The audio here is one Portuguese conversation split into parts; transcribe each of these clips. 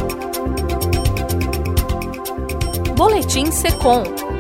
Boletim SECOM.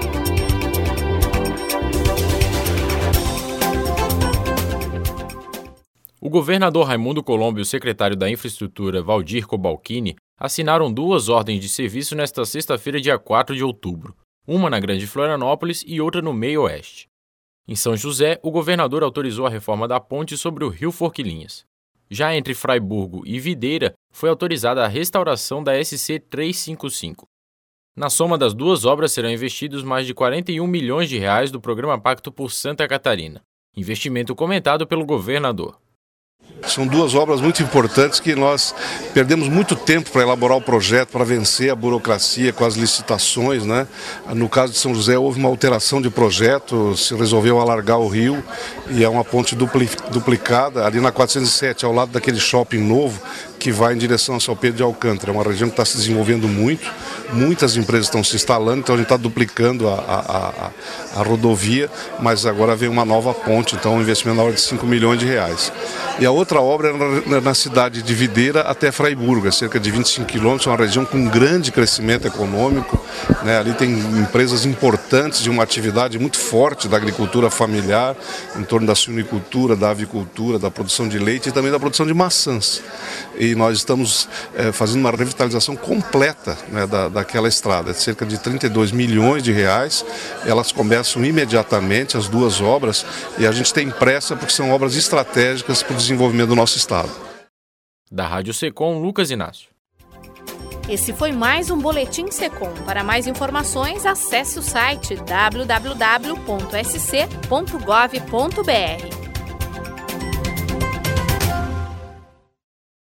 O governador Raimundo Colombo e o secretário da Infraestrutura, Valdir Cobalcini, assinaram 2 ordens de serviço nesta sexta-feira, dia 4 de outubro, uma na Grande Florianópolis e outra no Meio-Oeste. Em São José, o governador autorizou a reforma da ponte sobre o Rio Forquilinhas. Já entre Fraiburgo e Videira, foi autorizada a restauração da SC 355. Na soma das 2 obras serão investidos mais de 41 milhões de reais do programa Pacto por Santa Catarina, investimento comentado pelo governador. São 2 obras muito importantes que nós perdemos muito tempo para elaborar o projeto, para vencer a burocracia com as licitações, né? No caso de São José houve uma alteração de projeto, se resolveu alargar o rio e é uma ponte duplicada ali na 407, ao lado daquele shopping novo que vai em direção a São Pedro de Alcântara. É uma região que está se desenvolvendo muito, muitas empresas estão se instalando, então a gente está duplicando a rodovia, mas agora vem uma nova ponte, então um investimento na ordem de 5 milhões de reais. E a outra obra é na cidade de Videira até Fraiburgo, é cerca de 25 quilômetros, é uma região com grande crescimento econômico, né? Ali tem empresas importantes de uma atividade muito forte da agricultura familiar, em torno da suinicultura, da avicultura, da produção de leite e também da produção de maçãs. E nós estamos fazendo uma revitalização completa, né, daquela estrada, cerca de 32 milhões de reais. Elas começam imediatamente, as 2 obras, e a gente tem pressa porque são obras estratégicas para o desenvolvimento do nosso estado. Da Rádio SECOM, Lucas Inácio. Esse foi mais um Boletim SECOM. Para mais informações, acesse o site www.sc.gov.br.